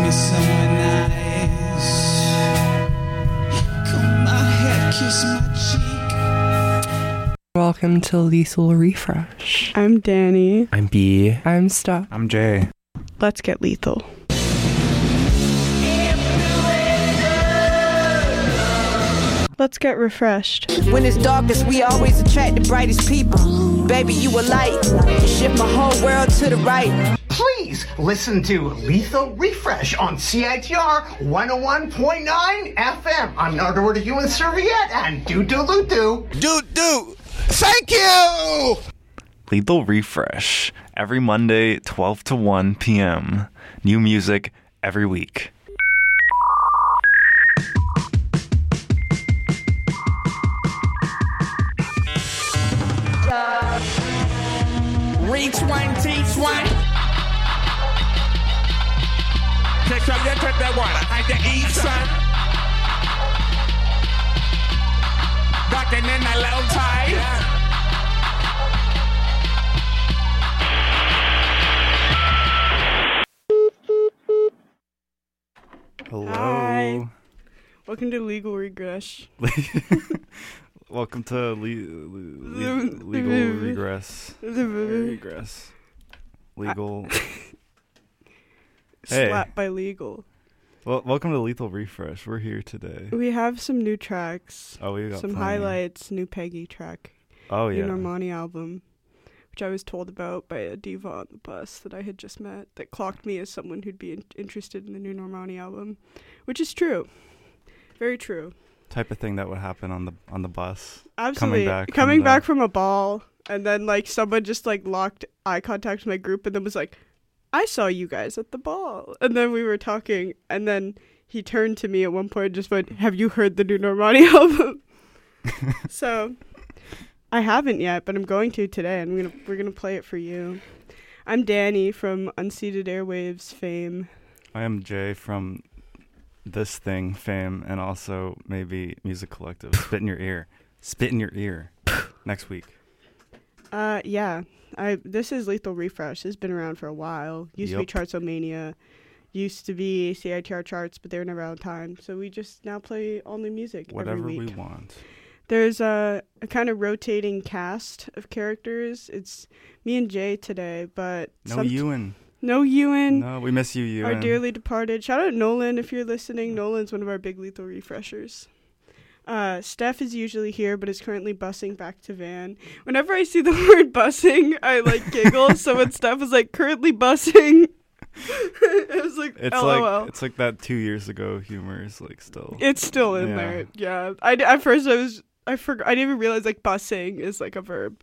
me somewhere nice. Comb my hair, kiss my cheek. Welcome to Lethal Refresh. I'm Danny. I'm B. I'm Steph. I'm Jay. Let's get lethal. Let's get refreshed. When it's darkest, we always attract the brightest people. Baby, you a light. You shift my whole world to the right. Please listen to Lethal Refresh on CITR 101.9 FM. I'm Nardor the Human Serviette and Doo-Doo-Loo-Doo. Doo-Doo! Thank you! Lethal Refresh. Every Monday, 12 to 1 p.m. New music every week. Reach one, teach one. Take up, you take that one. And you eat, son. Ducking in that low tide. Hello. Hi. Welcome to Legal Regress. Welcome to Legal Regress. Regress. Legal. Hey. Slapped by legal. Well, welcome to Lethal Refresh. We're here today. We have some new tracks. Oh, we got some plenty. highlights. New Peggy track. Oh, yeah. New Normani album, which I was told about by a diva on the bus that I had just met that clocked me as someone who'd be interested in the new Normani album, which is true. Very true. Type of thing that would happen on the bus. Absolutely. Coming back from a ball, and then like someone just like locked eye contact with my group and then was like, I saw you guys at the ball. And then we were talking, and then he turned to me at one point and just went, have you heard the new Normani album? So I haven't yet, but I'm going to today, and we're gonna play it for you. I'm Danny from Unceded Airwaves fame. I am Jay from This Thing fame, and also maybe Music Collective. Spit in your ear. Spit in your ear. Next week. Yeah. This is Lethal Refresh. It's been around for a while. Used to be Chartsomania. Used to be CITR charts, but they were never on time. So we just now play all new music Whatever every week. we want. There's a kind of rotating cast of characters. It's me and Jay today, but No Ewan. No Ewan. No, we miss you, Ewan. Our dearly departed. Shout out Nolan if you're listening. Nolan's one of our big Lethal Refreshers. Steph is usually here, but is currently busing back to Van. Whenever I see the word busing, I like giggle. So when Steph was like currently busing, it was like LOL. It's like that 2 years ago humor is like still. It's still in there. Yeah. At first I forgot. I didn't even realize like busing is like a verb.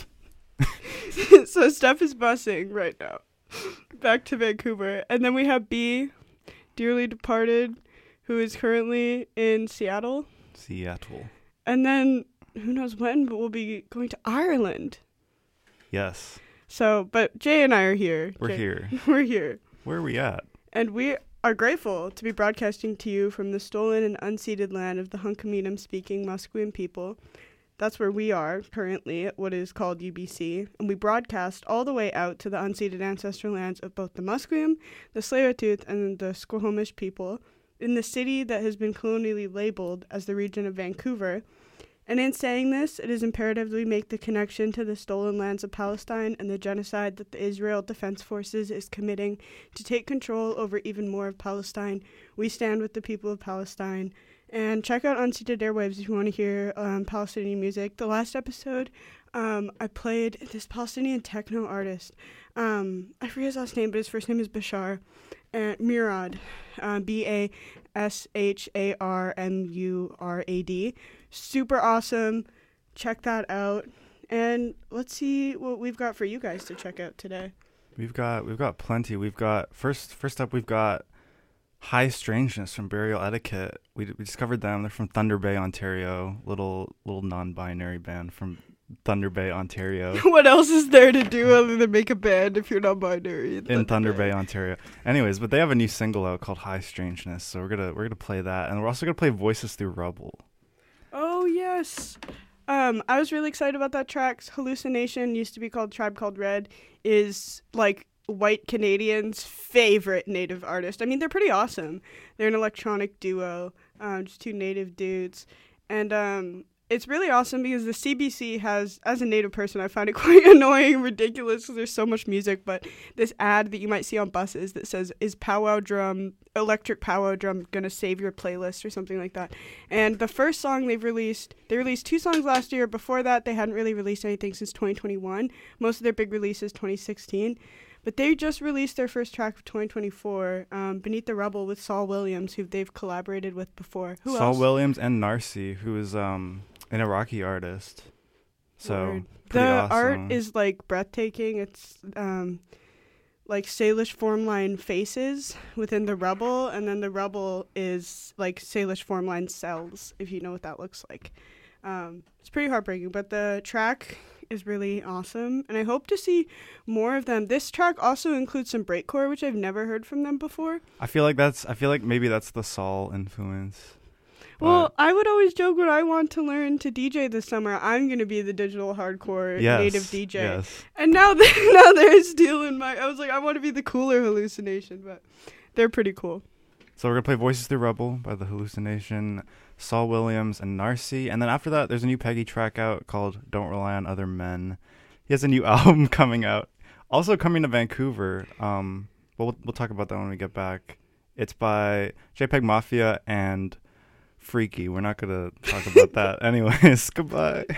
So Steph is busing right now back to Vancouver, and then we have B, dearly departed, who is currently in Seattle. And then who knows when, but we'll be going to Ireland. Yes. So, but Jay and I are here. We're here. We're here. Where are we at? And we are grateful to be broadcasting to you from the stolen and unceded land of the Hunkaminam-speaking Musqueam people. That's where we are currently at what is called UBC. And we broadcast all the way out to the unceded ancestral lands of both the Musqueam, the Tsleil-Waututh, and the Squamish people in the city that has been colonially labeled as the region of Vancouver. And in saying this, it is imperative that we make the connection to the stolen lands of Palestine and the genocide that the Israel Defense Forces is committing to take control over even more of Palestine. We stand with the people of Palestine. And check out Unceded Airwaves if you want to hear Palestinian music. The last episode, I played this Palestinian techno artist. I forget his last name, but his first name is Bashar. And Murad, Basharmurad. Super awesome. Check that out. And let's see what we've got for you guys to check out today. We've got plenty. We've got first up we've got High Strangeness from Burial Etiquette. We discovered them. They're from Thunder Bay, Ontario. Little non-binary band from Thunder Bay, Ontario. What else is there to do other than make a band if you're not binary? In Thunder Bay, Ontario. Anyways, but they have a new single out called High Strangeness, so we're gonna play that, and we're also gonna play Voices Through Rubble. Oh yes. I was really excited about that track. Hallucination used to be called Tribe Called Red, is like white Canadians' favorite native artist. I mean, they're pretty awesome. They're an electronic duo, just two native dudes. And it's really awesome because the CBC has, as a native person, I find it quite annoying and ridiculous because there's so much music, but this ad that you might see on buses that says, is electric powwow drum gonna save your playlist or something like that. And the first song they released 2 songs last year. Before that, they hadn't really released anything since 2021. Most of their big releases 2016. But they just released their first track of 2024, Beneath the Rubble, with Saul Williams, who they've collaborated with before. Who Saul else? Williams and Narcy, who is an Iraqi artist. So the awesome. art is like breathtaking. It's like Salish formline faces within the rubble, and then the rubble is like Salish formline cells, if you know what that looks like. It's pretty heartbreaking, but the track is really awesome, and I hope to see more of them. This track also includes some breakcore, which I've never heard from them before. I feel like maybe that's the Saul influence. Well, I would always joke when I want to learn to DJ this summer, I'm going to be the digital hardcore native DJ. Yes. And now they're stealing I was like, I want to be the cooler Hallucination, but they're pretty cool. So we're going to play Voices Through Rubble by The Hallucination, Saul Williams, and Narcy. And then after that, there's a new Peggy track out called Don't Rely on Other Men. He has a new album coming out. Also coming to Vancouver. We'll talk about that when we get back. It's by JPEG Mafia and Freaky. We're not going to talk about that. Anyways, goodbye.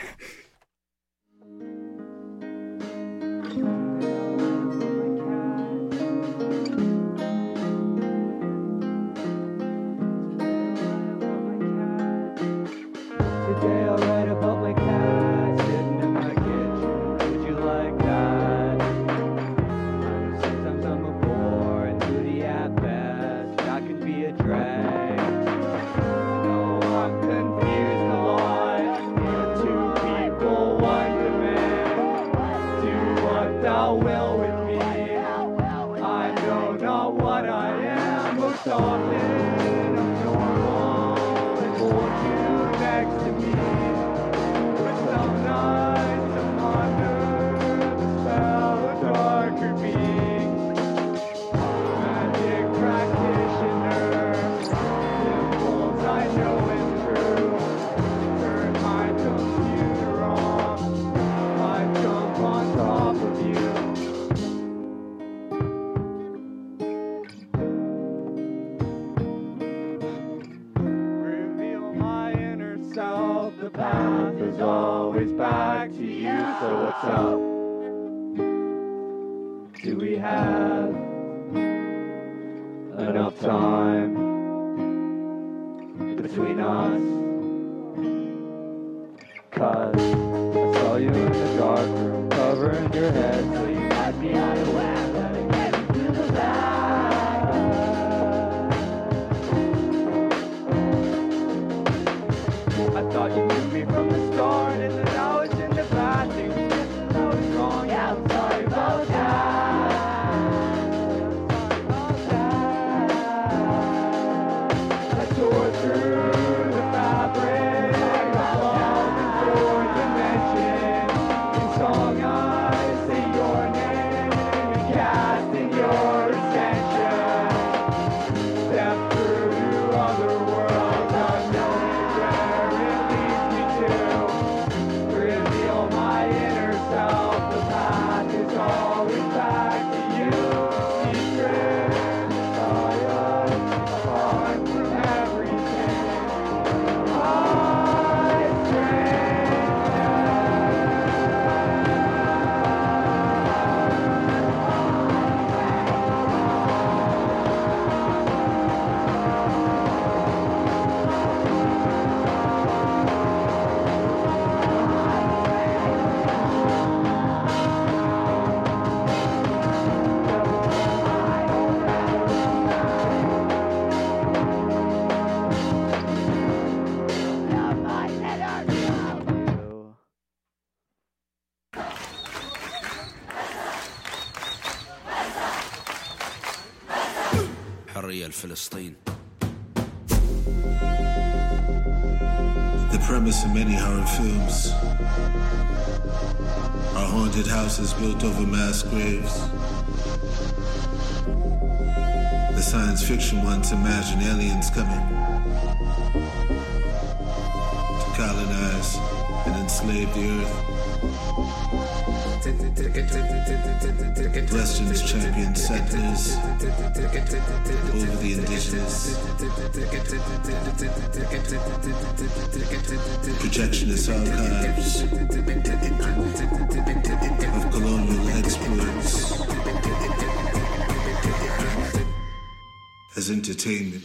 فلسطين. The premise of many horror films are haunted houses built over mass graves. science fiction once imagined aliens coming to colonize and enslave the earth. Western's champion settlers over the indigenous. Projectionist archives of colonial exploits as entertainment.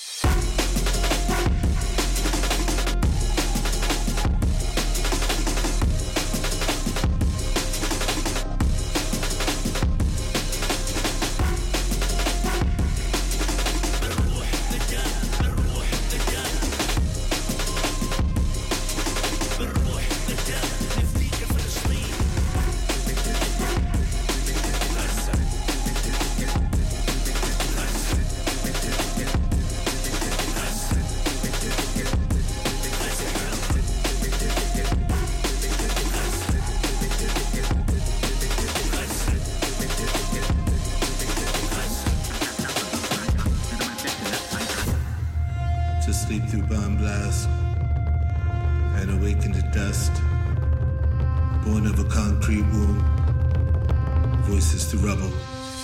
To sleep through bomb blast and awaken to dust, born of a concrete womb, voices to rubble.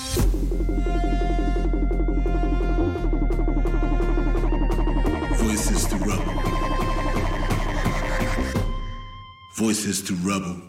Voices to rubble. Voices to rubble.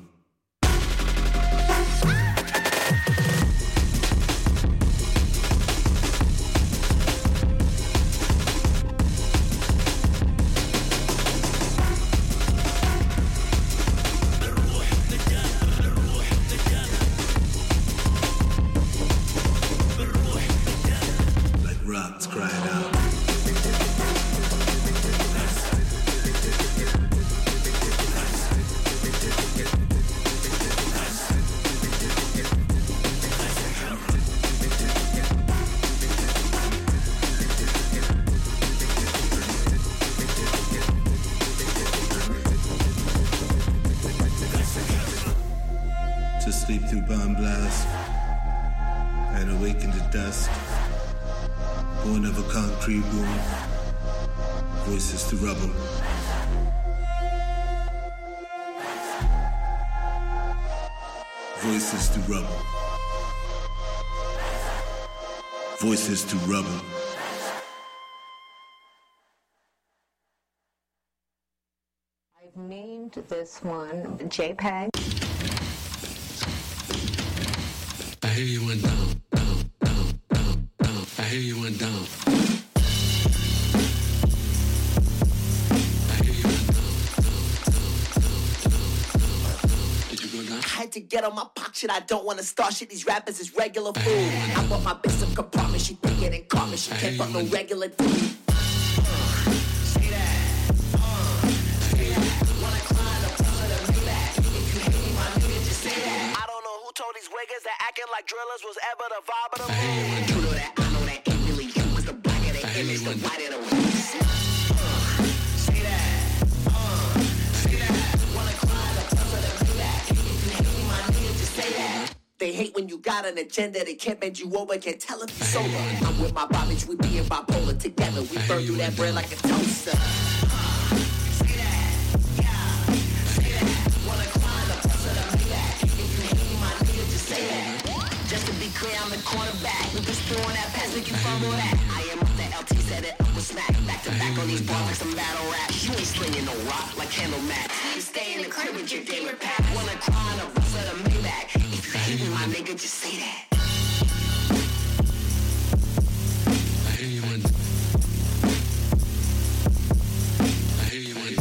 To sleep through bomb blast and awaken to dust, born of a concrete womb, voices to rubble. Voices to rubble. Voices to rubble. I've named this one JPEG. I hear you went down, down, down, down, down. I hear you went down. I hear you went down, down. Did you go down? I had to get on my pop shit. I don't wanna start shit. These rappers is regular food. I want my bitch some compartment. She think it and call me. She can't fuck no regular food. That acting like drillers was ever the vibe of the room. You know that, I know that ain't really you. Cause the blacker the image, the whiter the race. See that? See that? Wanna cry the plus of the payback. If you hate me, my nigga, just say that. They hate when you got an agenda. They can't bend you over, can't tell if you sober. I'm with my Bobbage, we being bipolar together. We burn through that bread like a toaster. I'm the cornerback. We just throwing that pass, make you fumble that. I am up the LT, set it up with smack. Back to back on these bars like some battle rap. You ain't slinging no rock like Candlemat. You stay in the crib with your favorite pack. Wanna cry on the roof of the Maybach. If you hate me, my nigga, just say that. I hear you went. I hear you went.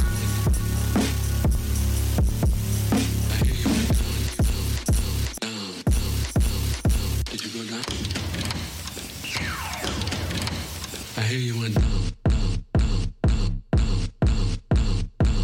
I hear you went down, down, down, down, down, down, down, down.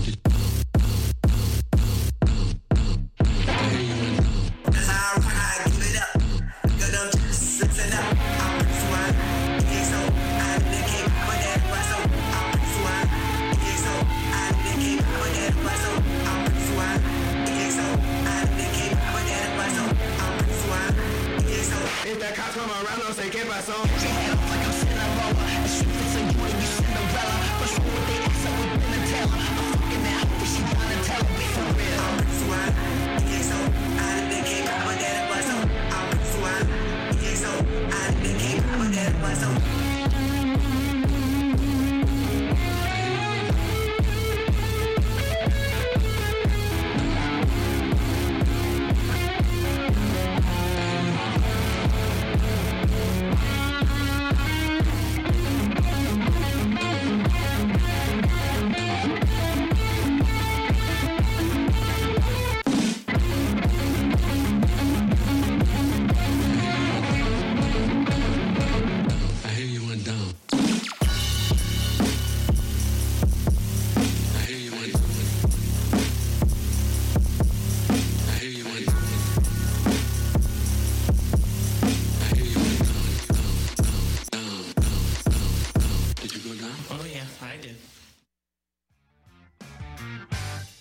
I hear you went down. That's how I give it up. Go down to the system up. I'm pretty swine. Yeah, so I'm thinking for that muscle. I'm pretty swine. Yeah, so I'm thinking for that muscle. I'm pretty swine. Yeah, so I'm thinking for that muscle. I'm pretty swine. Yeah, so if that cops come around, don't say, ¿qué pasó?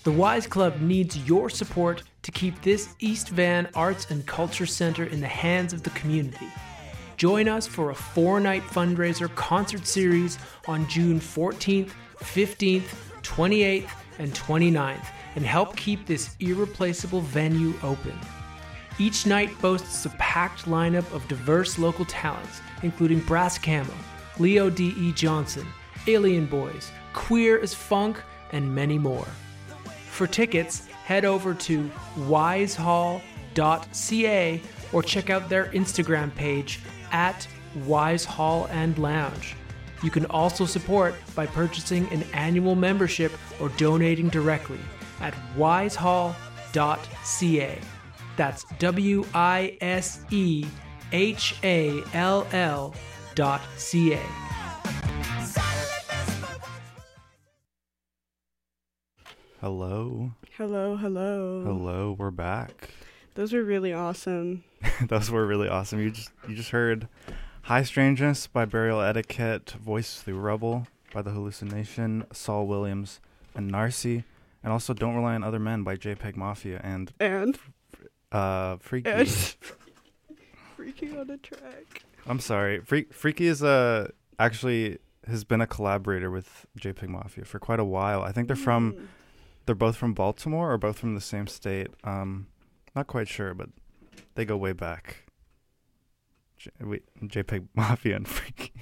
The Wise Club needs your support to keep this East Van Arts and Culture Center in the hands of the community. Join us for a 4-night fundraiser concert series on June 14th, 15th, 28th, and 29th, and help keep this irreplaceable venue open. Each night boasts a packed lineup of diverse local talents, including Brass Camo, Leo D.E. Johnson, Alien Boys, Queer as Funk, and many more. For tickets, head over to wisehall.ca or check out their Instagram page at Wise Hall and Lounge. You can also support by purchasing an annual membership or donating directly at wisehall.ca. That's WISEHALL.ca. Hello. Hello, hello. Hello, we're back. Those were really awesome. Those were really awesome. You just heard High Strangeness by Burial Etiquette, Voice Through Rubble by The Hallucination, Saul Williams, and Narcy, and also Don't Rely on Other Men by JPEG Mafia and Freaky. And Freaky on a track. I'm sorry. Freaky is actually has been a collaborator with JPEG Mafia for quite a while. I think they're both from Baltimore or both from the same state. Not quite sure, but they go way back. JPEG Mafia and Freaky.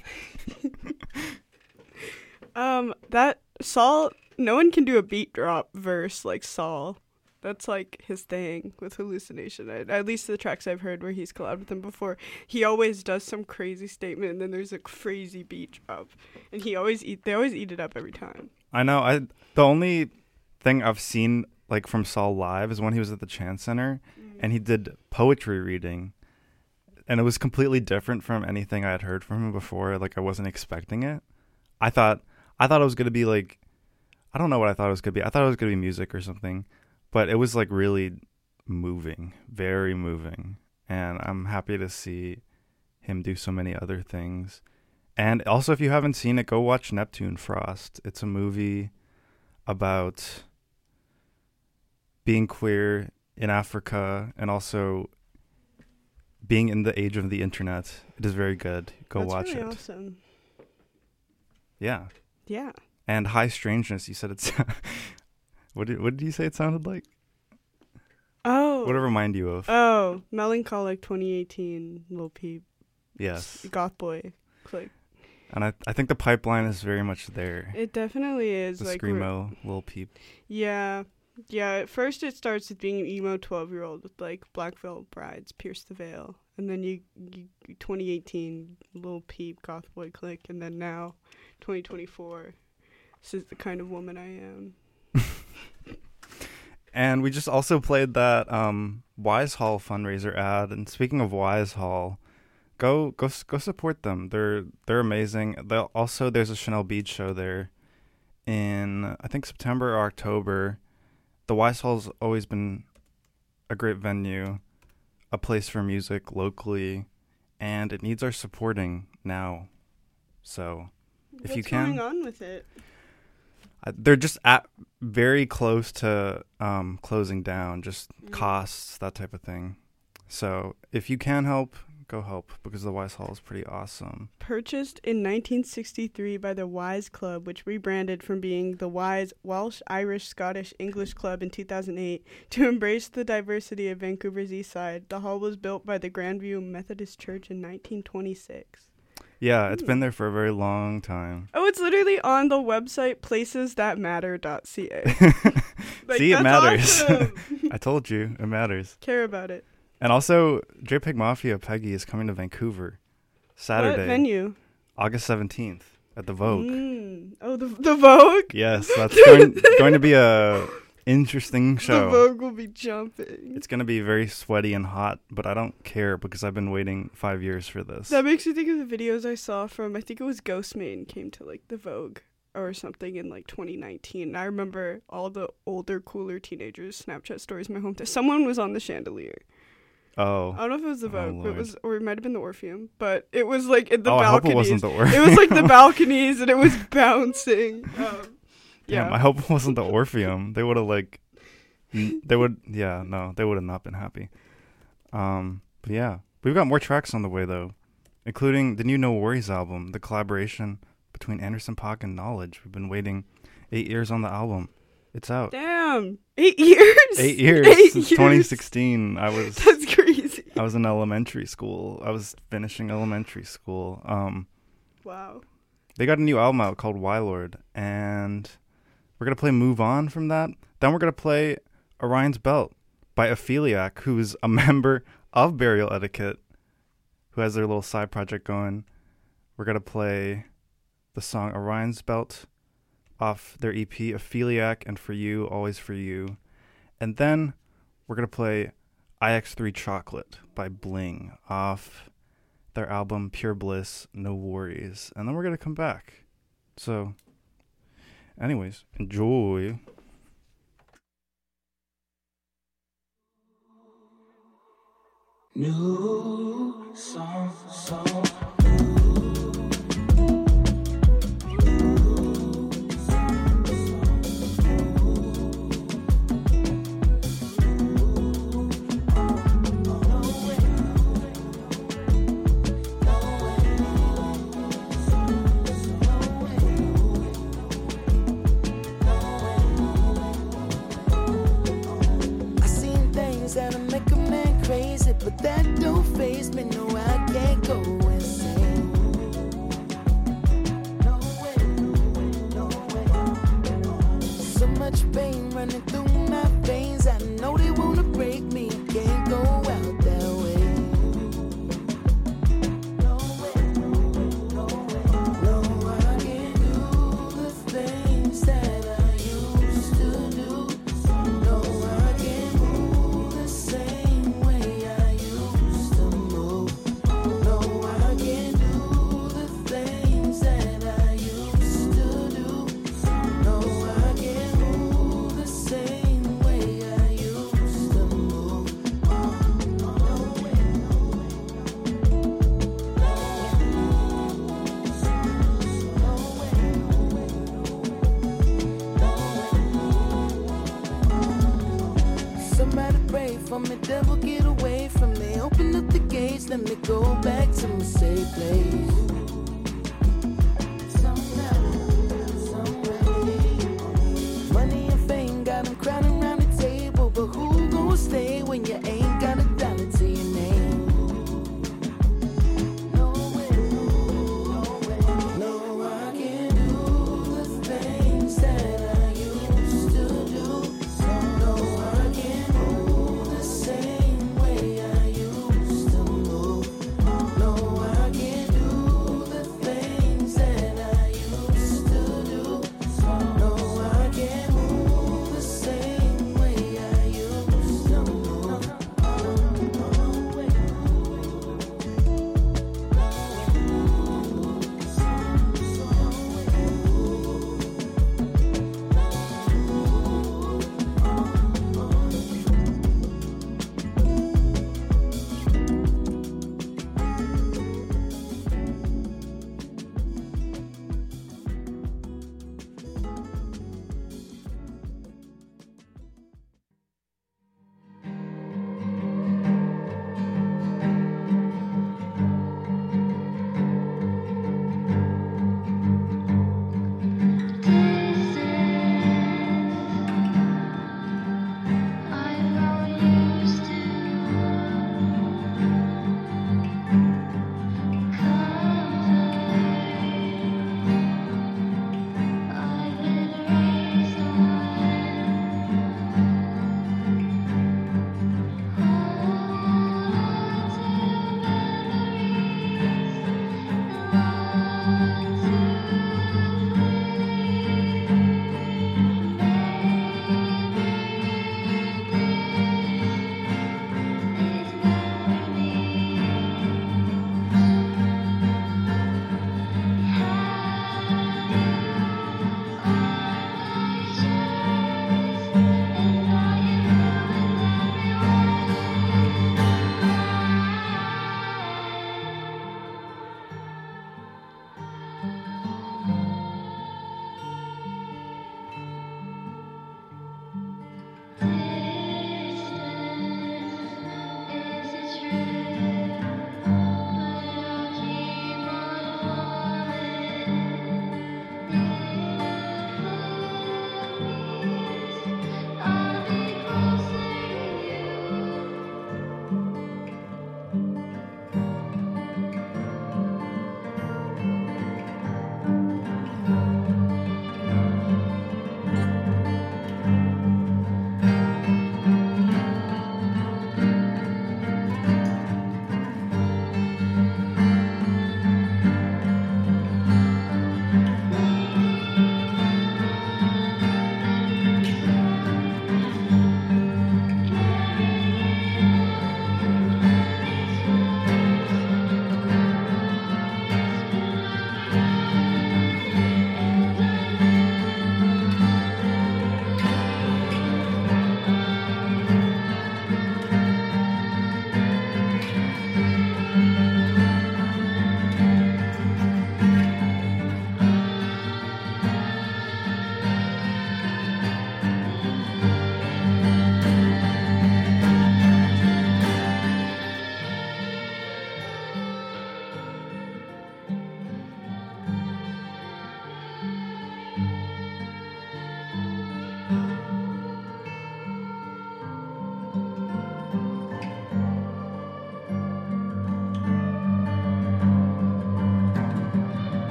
That Saul, no one can do a beat drop verse like Saul. That's like his thing with Hallucination. At least the tracks I've heard where he's collabed with him before, he always does some crazy statement and then there's a crazy beat drop, and they always eat it up every time. I know. The only thing I've seen like from Saul live is when he was at the Chance Center, and he did poetry reading, and it was completely different from anything I had heard from him before. Like, I wasn't expecting it. I thought it was gonna be like, I don't know what I thought it was gonna be. I thought it was gonna be music or something, but it was like really moving, very moving, and I'm happy to see him do so many other things. And also, if you haven't seen it, go watch Neptune Frost. It's a movie about being queer in Africa and also being in the age of the internet. It is very good. Go watch it. That's really awesome. Yeah. Yeah. And High Strangeness, you said it's... What did you say it sounded like? Oh. What did it remind you of? Oh, Melancholic 2018, Lil Peep. Yes. Goth Boy. Click. And I think the pipeline is very much there. It definitely is. The like Screamo, Lil Peep. Yeah. Yeah, at first it starts with being an emo 12-year-old with like Black Veil Brides, Pierce the Veil. And then you 2018, Lil Peep, Goth Boy Click. And then now, 2024, this is the kind of woman I am. And we just also played that Wise Hall fundraiser ad. And speaking of Wise Hall, go support them. They're amazing. There's a Chanel Beach show there in, I think, September or October. The Wise Hall's always been a great venue, a place for music locally, and it needs our supporting now. So if you can, what's going on with it? they're just very close to closing down, just costs, that type of thing. So if you can help, go help, because the Wise Hall is pretty awesome. Purchased in 1963 by the Wise Club, which rebranded from being the Wise Welsh, Irish, Scottish, English Club in 2008 to embrace the diversity of Vancouver's East Side. The hall was built by the Grandview Methodist Church in 1926. Yeah, it's been there for a very long time. Oh, it's literally on the website placesthatmatter.ca. See, it matters. Awesome. I told you, it matters. Care about it. And also, JPEG Mafia Peggy is coming to Vancouver Saturday. What venue? August 17th at the Vogue. Oh, the Vogue? Yes, that's going to be a interesting show. The Vogue will be jumping. It's going to be very sweaty and hot, but I don't care because I've been waiting 5 years for this. That makes me think of the videos I saw from, I think it was Ghostmane came to like the Vogue or something in like 2019. And I remember all the older, cooler teenagers Snapchat stories in my hometown. Someone was on the chandelier. Oh. I don't know if it was the Vogue, Lord. but it was, or it might have been the Orpheum, but it was like in the balconies. balconies. I hope it wasn't the Orpheum. It was like the balconies and it was bouncing. Yeah. Damn, I hope it wasn't the Orpheum. They would have they would have not been happy. But yeah, we've got more tracks on the way though, including the new No Worries album, the collaboration between Anderson .Paak and Knowledge. We've been waiting 8 years on the album. It's out. Damn. 8 years? 8 years. 8 Since years. 2016. That's crazy. I was in elementary school. I was finishing elementary school. Wow. They got a new album out called Wylord, and we're going to play Move On from that. Then we're going to play Orion's Belt by Apheliac, who's a member of Burial Etiquette, who has their little side project going. We're going to play the song Orion's Belt off their EP, Apheliac and For You, Always For You. And then we're going to play IX3 Chocolate by Bling off their album Pure Bliss, No Worries. And then we're going to come back. So, anyways, enjoy. New song. But that don't faze me, no, I can't go insane. No way. So much pain running through my veins. I know they wanna break me. I can't go out that way. No way. No, I can't do the things that I used to do. No, I can't move the same way I used to move. No, I can't do the things that I used to do. No, I can't move the same way I used to move. Somebody pray for me, devil, get away from me. Open up the gates, let me go back to my safe place. Money and fame got them crowding around the table, but who gon' stay when you ain't got a dollar to your name? No, I can't do the things that I used to do. No, I can't move the same way I used to move. No, I can't do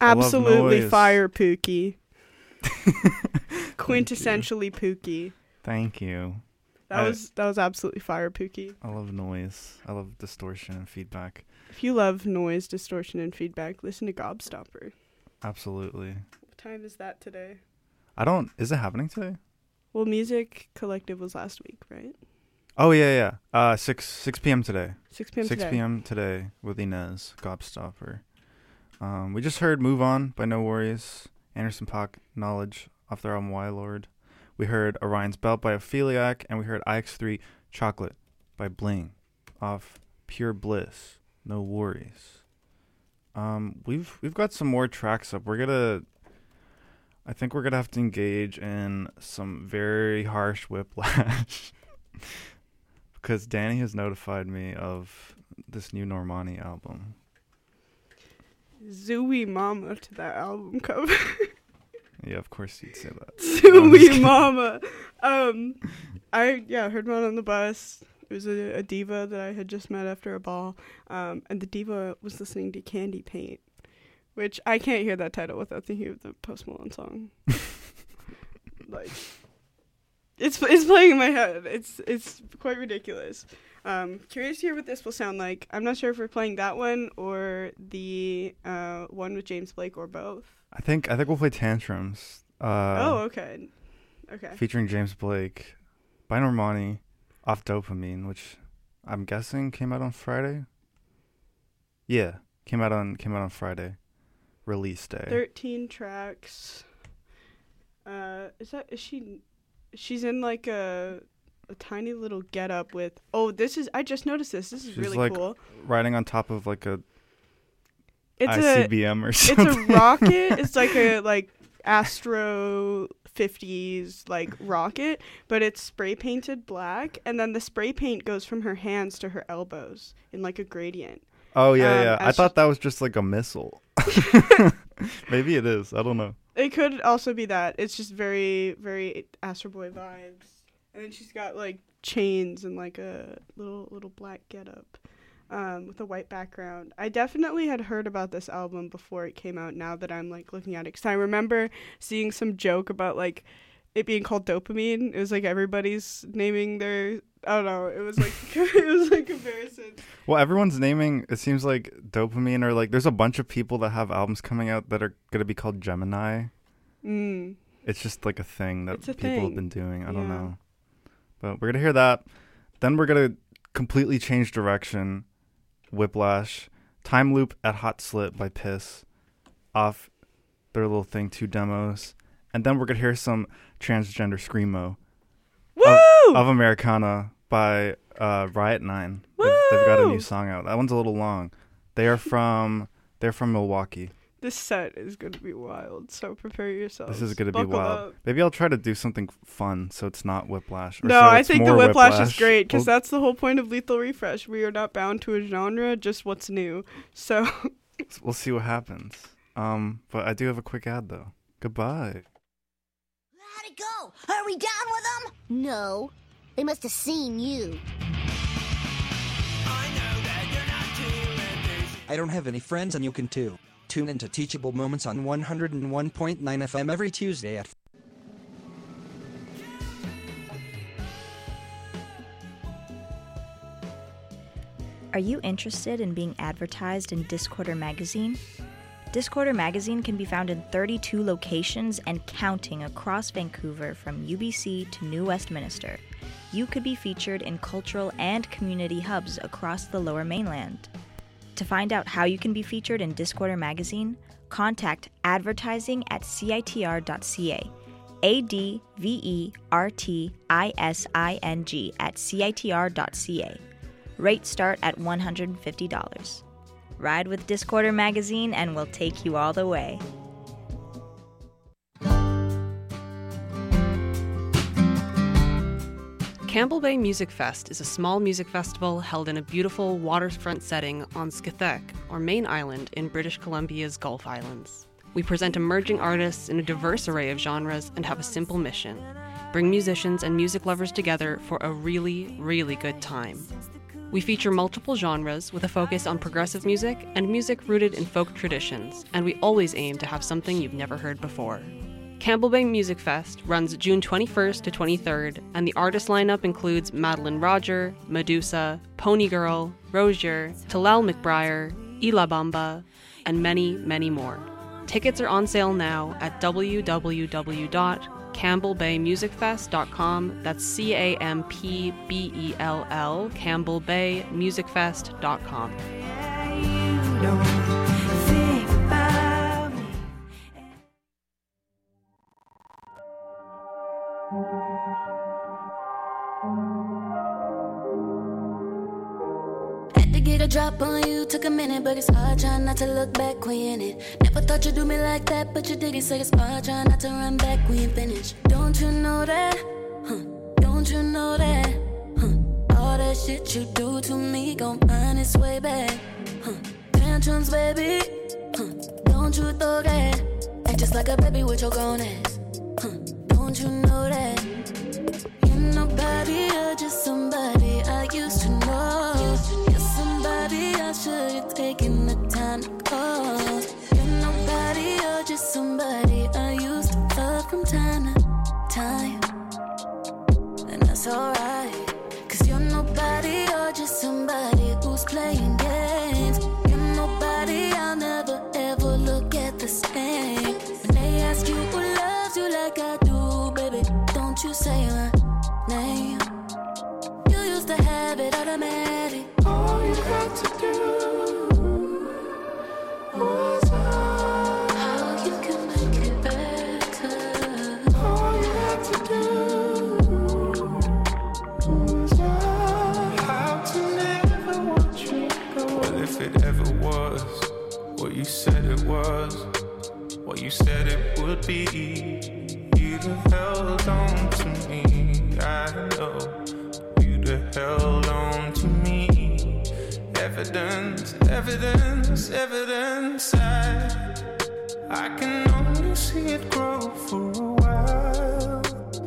Absolutely noise. fire Pookie. Quintessentially Pookie. Thank you. That was absolutely fire Pookie. I love noise. I love distortion and feedback. If you love noise, distortion, and feedback, listen to Gobstopper. Absolutely. What time is that today? Is it happening today? Well, Music Collective was last week, right? Oh, yeah. 6 p.m. today. 6 p.m. 6 today. p.m. today with Inez, Gobstopper. We just heard Move On by No Worries, Anderson .Paak, Knowledge off their album Y Lord. We heard Orion's Belt by Opheliac, and we heard IX3 Chocolate by Bling off Pure Bliss, No Worries. We've got some more tracks up. I think we're gonna have to engage in some very harsh whiplash because Danny has notified me of this new Normani album. Zooey Mama to that album cover. Yeah, of course you'd say that. Zooey Mama. I heard one on the bus. It was a diva that I had just met after a ball, and the diva was listening to Candy Paint, which I can't hear that title without thinking of the Post Malone song. Like, it's playing in my head. It's quite ridiculous. Curious to hear what this will sound like. I'm not sure if we're playing that one or the one with James Blake or both. I think we'll play Tantrums. Okay. Featuring James Blake by Normani off Dopamine, which I'm guessing came out on Friday. Yeah, came out on Friday. Release day. 13 tracks. She's in like a tiny little getup with. I just noticed this. This is She's really like cool. riding on top of like a It's ICBM or something. It's a rocket. It's like a Astro 50s rocket, but it's spray painted black, and then the spray paint goes from her hands to her elbows in a gradient. Oh yeah. I thought that was just like a missile. Maybe it is. I don't know. It could also be that. It's just very, very Astro Boy vibes. And then she's got chains and a little black getup, with a white background. I definitely had heard about this album before it came out. Now that I'm looking at it, because I remember seeing some joke about it being called Dopamine. It was everybody's naming their. I don't know. It was comparison. Well, everyone's naming. It seems like Dopamine or there's a bunch of people that have albums coming out that are gonna be called Gemini. It's just a thing that people have been doing. I don't know. But we're going to hear that. Then we're going to completely change direction. Whiplash. Time Loop at Hot Slit by Piss. Off their little thing, 2 demos. And then we're going to hear some Transgender Screamo. Of Americana by Riot 9. They've got a new song out. That one's a little long. They're from Milwaukee. This set is going to be wild, so prepare yourselves. This is going to be wild. Up. Maybe I'll try to do something fun so it's not Whiplash. No, I think the Whiplash is great because that's the whole point of Lethal Refresh. We are not bound to a genre, just what's new. So we'll see what happens. But I do have a quick ad, though. Goodbye. How'd it go? Are we down with them? No. They must have seen you. I don't have any friends and you can too. Tune into Teachable Moments on 101.9 FM every Tuesday at Are you interested in being advertised in Discorder Magazine? Discorder Magazine can be found in 32 locations and counting across Vancouver from UBC to New Westminster. You could be featured in cultural and community hubs across the Lower Mainland. To find out how you can be featured in Discorder Magazine, contact advertising@citr.ca, advertising@citr.ca. Rates start at $150. Ride with Discorder Magazine and we'll take you all the way. Campbell Bay Music Fest is a small music festival held in a beautiful waterfront setting on Skathek, or main island in British Columbia's Gulf Islands. We present emerging artists in a diverse array of genres and have a simple mission: bring musicians and music lovers together for a really, really good time. We feature multiple genres with a focus on progressive music and music rooted in folk traditions, and we always aim to have something you've never heard before. Campbell Bay Music Fest runs June 21st to 23rd, and the artist lineup includes Madeline Roger, Medusa, Pony Girl, Rozier, Talal McBriar, Ila Bamba, and many, many more. Tickets are on sale now at www.campbellbaymusicfest.com. That's CAMPBELL, campbellbaymusicfest.com. Had to get a drop on you, took a minute, but it's hard trying not to look back when you're in it. Never thought you'd do me like that, but you did it, so it's hard trying not to run back when you finish. Don't you know that? Don't you know that? All that shit you do to me gon' find its way back. Tantrums, baby. Don't you throw that? Act just like a baby with your grown ass. Don't you know that? You're nobody, you're just somebody I used to know. You're somebody I should've taken the time to call. You're nobody, you're just somebody I used to love from time to time. And that's alright, 'cause you're nobody, you're just somebody who's playing games. You're nobody, I'll never ever look at the same. When they ask you who loves you like I do, baby, don't you say my name. You used to have it automatic. All you had to do was ask how you can make it better. All you had to do was ask how to never want you to go. Well, if it ever was what you said it was, what you said it would be, you'd have held on to me. I know you'd have held on to me. Evidence, evidence, evidence. I can only see it grow for a while.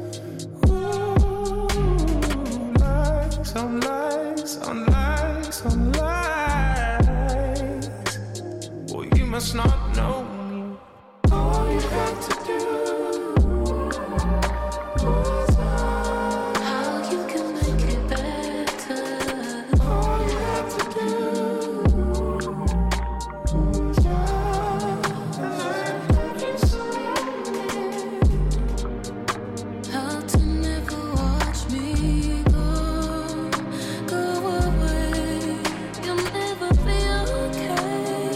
Ooh, lies on lies on lies on lies. Well, you must not know me. All you had to do was how you can make it better. all you had to do was how to never watch me go away. You'll never be okay.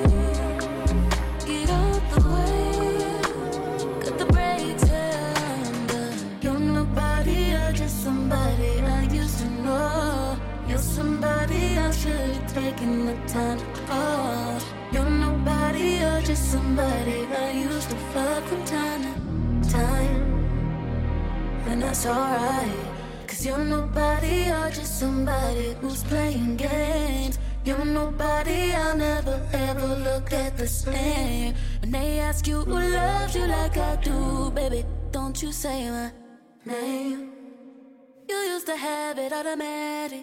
Get out the way, cut the brakes under. You're nobody, you're just somebody I used to know. You're somebody I should've taken the time to call. You're nobody, you're just somebody I used to fuck from time to time. And that's alright, 'cause you're nobody, you're just somebody who's playing games. You're nobody, I'll never ever look at the same. When they ask you who loves you like I do, baby, don't you say my name. You used to have it automatic.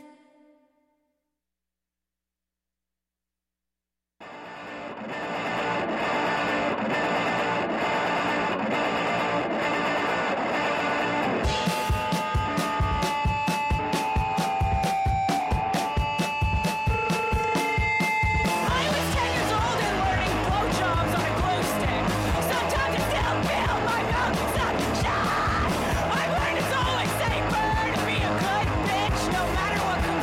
No matter what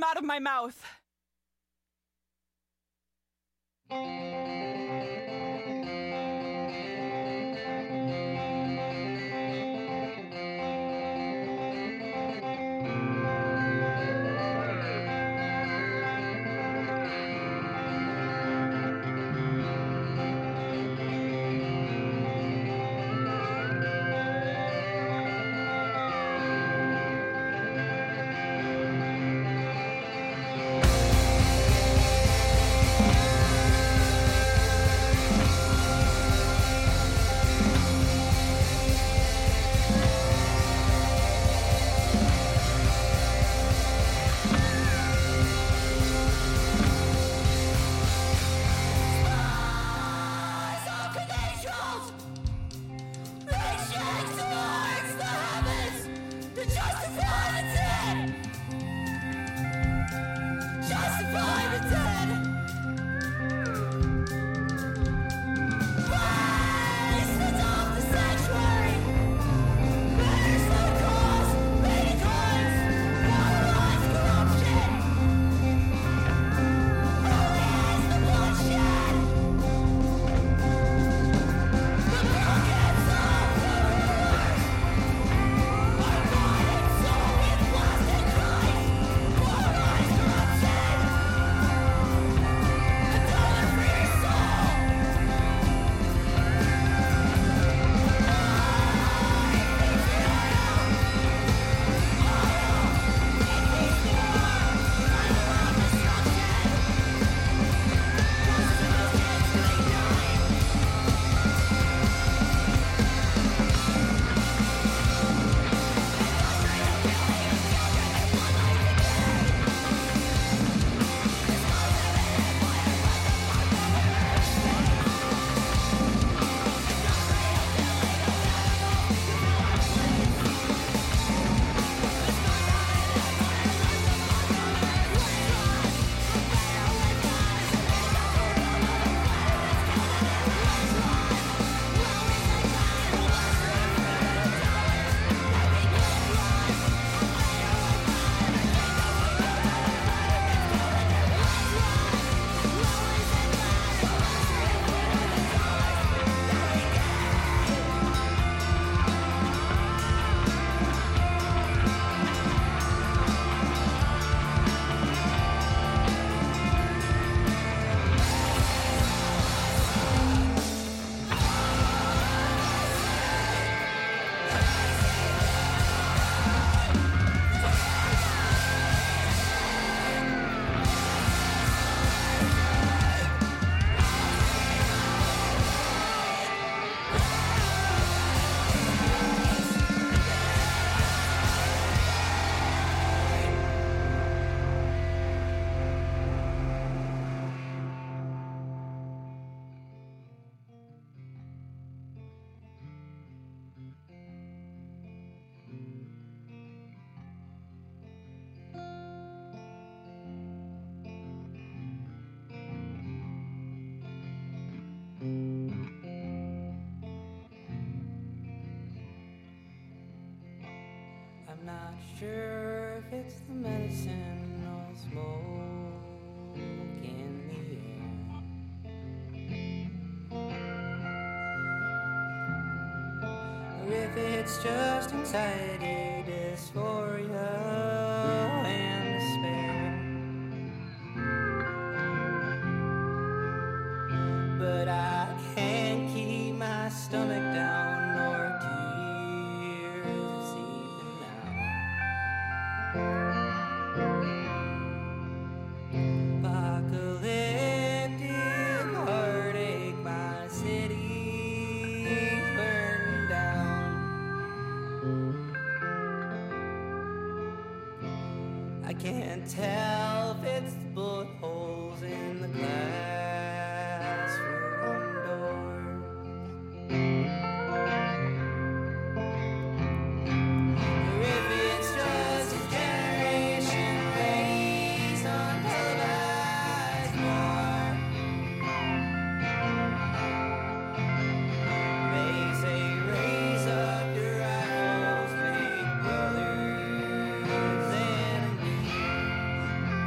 out of my mouth. I'm not sure if it's the medicine or the smoke in the air, or if it's just anxiety, dysphoria, and despair. But I can't keep my stomach down nor tears even now. Apocalyptic heartache, my city's burned down. I can't tell if it's the bullet holes in the classroom doors, or if it's just a generation raised on televised war. They say raise up your rifles, make brothers enemies.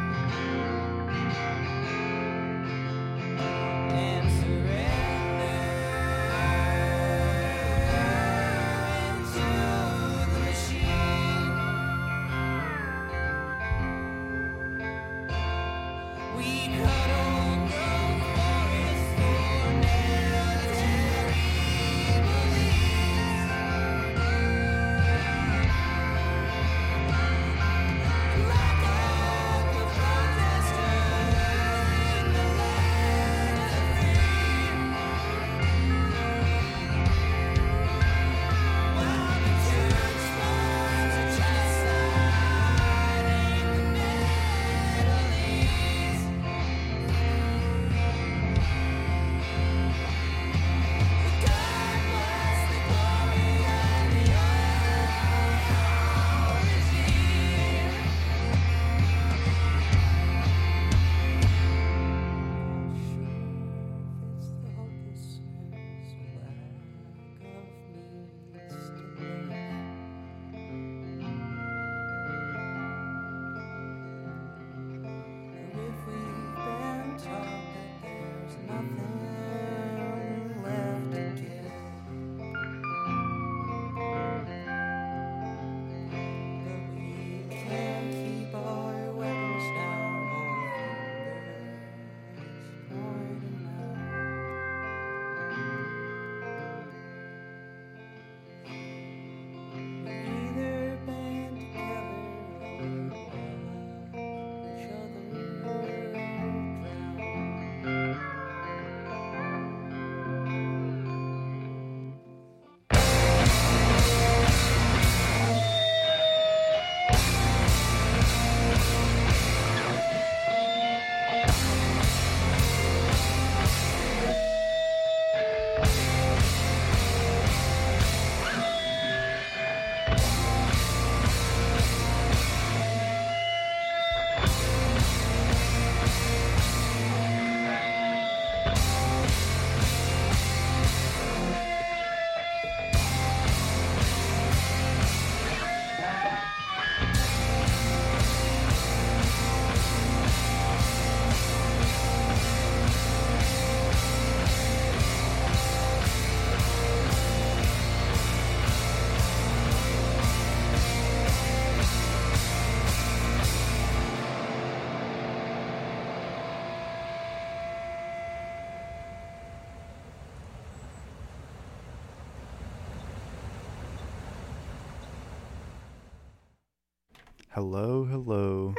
Hello, hello.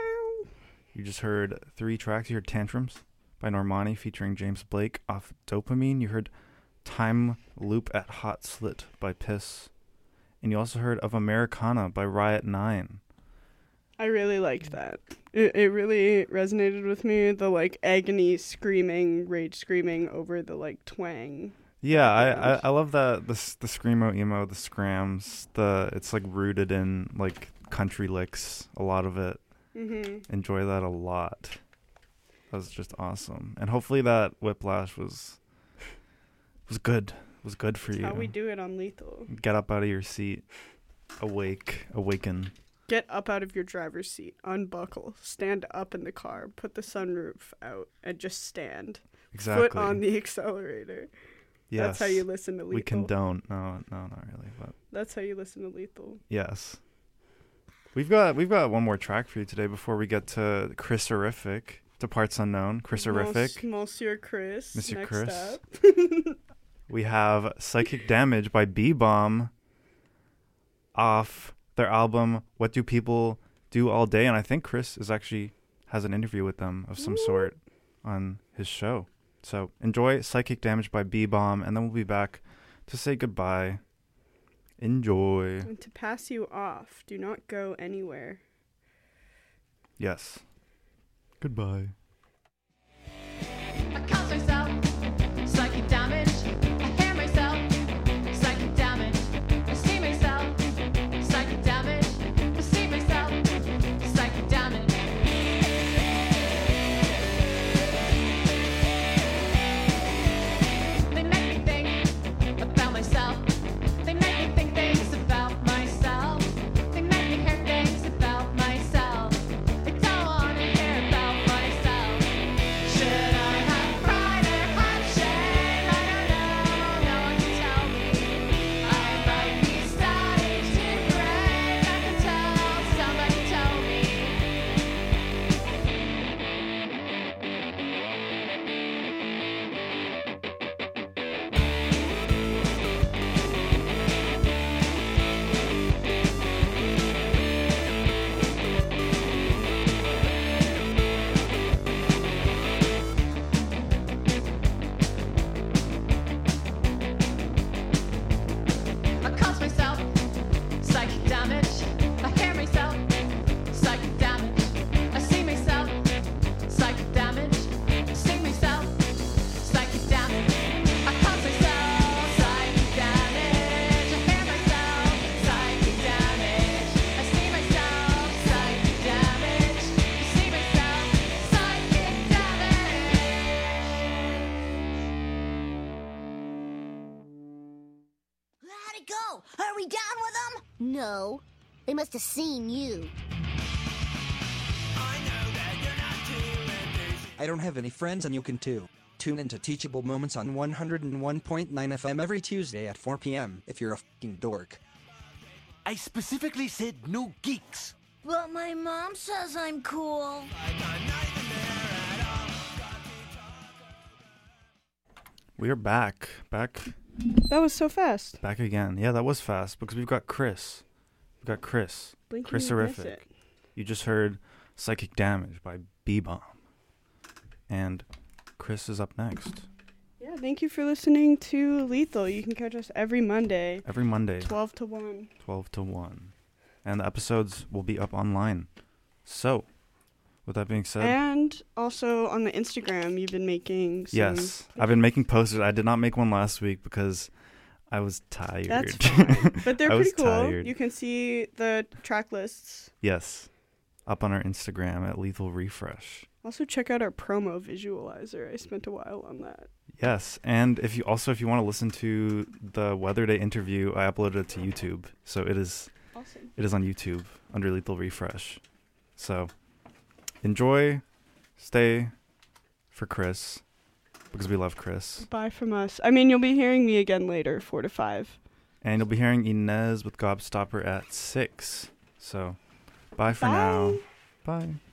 You just heard 3 tracks. You heard Tantrums by Normani featuring James Blake off Dopamine. You heard Time Loop at Hot Slit by Piss. And you also heard Of Americana by Riot 9. I really liked that. It really resonated with me. The like agony screaming, rage screaming over the like twang. Yeah, I love that the screamo emo, the scrams, it's like rooted in like country licks, a lot of it. Mm-hmm. Enjoy that a lot. That was just awesome. And hopefully that Whiplash was good. Was good for you. That's how we do it on Lethal. Get up out of your seat. Awaken. Get up out of your driver's seat. Unbuckle. Stand up in the car. Put the sunroof out and just stand. Exactly. Foot on the accelerator. Yes. That's how you listen to Lethal. We condone. No, not really. But that's how you listen to Lethal. Yes. We've got one more track for you today before we get to Chris-orific, to Parts Unknown. Chris-orific. Monsieur Chris. Monsieur next Chris. Up. We have Psychic Damage by B-Bomb off their album What Do People Do All Day? And I think Chris has an interview with them of some sort on his show. So enjoy Psychic Damage by B-Bomb, and then we'll be back to say goodbye. Enjoy. And to pass you off, do not go anywhere. Yes. Goodbye. I cause myself psychic damage. I hear myself psychic damage. I see myself psychic damage. I see myself psychic damage. They make me think about myself. They make me think things about myself. They make me hear things about myself. I don't wanna hear about myself. No, they must have seen you. I don't have any friends and you can too. Tune into Teachable Moments on 101.9 FM every Tuesday at 4 p.m. if you're a fucking dork. I specifically said no geeks. But my mom says I'm cool. We are back. That was so fast. Back again. Yeah, that was fast because we've got Chris. We've got Chris. Blink Chris and you miss Horrific. it. You just heard Psychic Damage by B-Bomb. And Chris is up next. Yeah, thank you for listening to Lethal. You can catch us every Monday. Every Monday. 12 to 1. 12 to 1. And the episodes will be up online. So, with that being said... And also on the Instagram, you've been making some... Yes, I've been making posters. I did not make one last week because I was tired. That's fine. But they're I was pretty cool. tired. You can see the track lists. Yes, up on our Instagram at Lethal Refresh. Also check out our promo visualizer. I spent a while on that. Yes, and if you want to listen to the Weather Day interview, I uploaded it to YouTube. So it is Awesome. It is on YouTube under Lethal Refresh. So enjoy, stay for Chris because we love Chris. Bye from us. I mean, you'll be hearing me again later, 4 to 5. And you'll be hearing Inez with Gobstopper at 6. So bye for now. Bye.